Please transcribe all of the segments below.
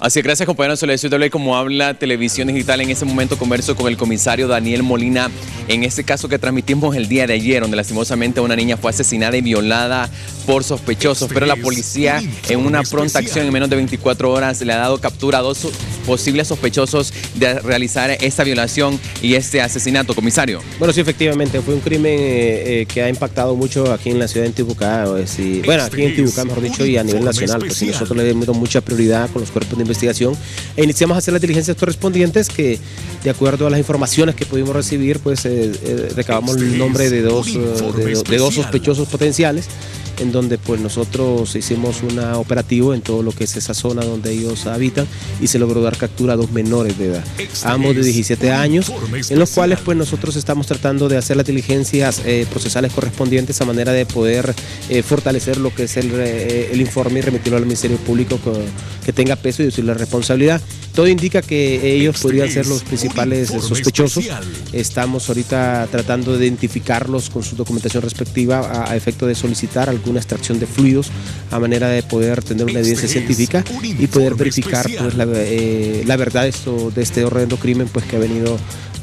Así es, gracias compañeros. Se les doble como habla Televisión Digital. En este momento converso con el comisario Daniel Molina en este caso que transmitimos el día de ayer, donde lastimosamente una niña fue asesinada y violada por sospechosos, pero la policía en una pronta acción en menos de 24 horas le ha dado captura a 2 posibles sospechosos de realizar esta violación y este asesinato, comisario. Bueno, sí, efectivamente, fue un crimen que ha impactado mucho aquí en la ciudad de Intibucá, bueno, aquí en Intibucá, mejor dicho, y a nivel nacional, pues y nosotros le hemos dado mucha prioridad con los cuerpos de investigación e iniciamos a hacer las diligencias correspondientes que, de acuerdo a las informaciones que pudimos recibir, pues recabamos el nombre de dos sospechosos potenciales, en donde pues nosotros hicimos un operativo en todo lo que es esa zona donde ellos habitan y se logró dar captura a 2 menores de edad, ambos de 17 años, en los cuales pues nosotros estamos tratando de hacer las diligencias procesales correspondientes a manera de poder fortalecer lo que es el informe y remitirlo al Ministerio Público que tenga peso y decirle la responsabilidad. Todo indica que ellos podrían ser los principales sospechosos. Estamos ahorita tratando de identificarlos con su documentación respectiva a efecto de solicitar alguna extracción de fluidos a manera de poder tener una evidencia científica y poder verificar pues, la verdad de este horrendo crimen pues, que ha venido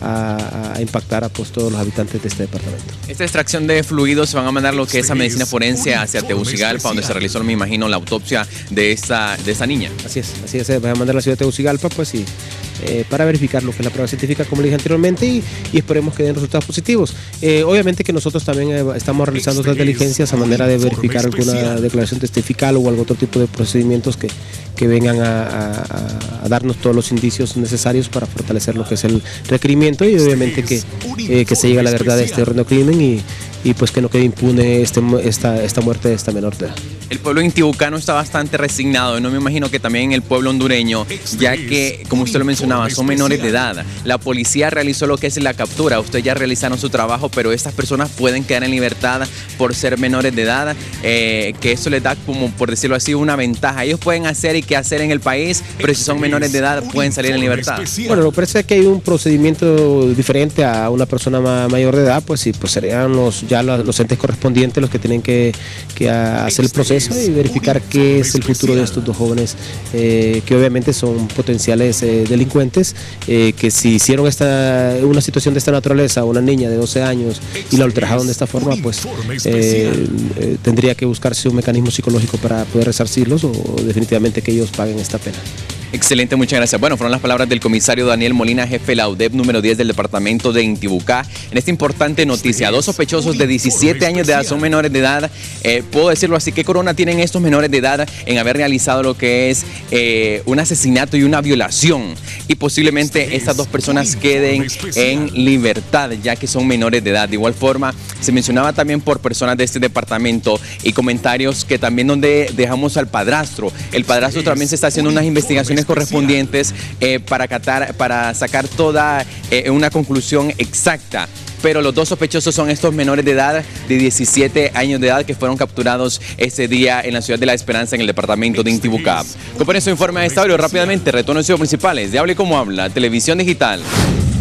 a impactar a pues, todos los habitantes de este departamento. Esta extracción de fluidos se van a mandar lo que es a medicina forense hacia Tegucigalpa, donde se realizó, me imagino, la autopsia de esta niña. Así es, se va a mandar a la ciudad de Tegucigalpa pues, para verificar lo que es la prueba científica, como le dije anteriormente, y esperemos que den resultados positivos. Obviamente que nosotros también estamos realizando otras diligencias a manera de verificar alguna declaración testifical o algún otro tipo de procedimientos que vengan a darnos todos los indicios necesarios para fortalecer lo que es el requerimiento y obviamente que se llegue a la verdad de este horrendo crimen y pues que no quede impune esta muerte de esta menor de edad. El pueblo intibucano está bastante resignado, y no me imagino que también el pueblo hondureño, ya que, como usted lo mencionaba, son menores de edad. La policía realizó lo que es la captura, ustedes ya realizaron su trabajo, pero estas personas pueden quedar en libertad por ser menores de edad, que eso les da, como por decirlo así, una ventaja. Ellos pueden hacer y qué hacer en el país, pero si son menores de edad pueden salir en libertad. Bueno, lo que parece es que hay un procedimiento diferente a una persona mayor de edad, pues sí, pues serían los entes correspondientes los que tienen que hacer el proceso y verificar qué es el futuro de estos 2 jóvenes que obviamente son potenciales delincuentes, que si hicieron una situación de esta naturaleza a una niña de 12 años y la ultrajaron de esta forma, pues tendría que buscarse un mecanismo psicológico para poder resarcirlos o definitivamente que ellos paguen esta pena. Excelente, muchas gracias. Bueno, fueron las palabras del comisario Daniel Molina, jefe de la UDEP número 10 del departamento de Intibucá. En esta importante noticia, 2 sospechosos de 17 años de edad son menores de edad. Puedo decirlo así, ¿qué corona tienen estos menores de edad en haber realizado lo que es un asesinato y una violación? Y posiblemente estas 2 personas queden en libertad, ya que son menores de edad. De igual forma, se mencionaba también por personas de este departamento y comentarios que también donde dejamos al padrastro. El padrastro también se está haciendo unas investigaciones correspondientes para sacar toda una conclusión exacta. Pero los 2 sospechosos son estos menores de edad de 17 años de edad que fueron capturados ese día en la ciudad de La Esperanza, en el departamento de Intibucá. Con eso informe a esta hora rápidamente, retorno a los principales de Hable Como Habla, Televisión Digital.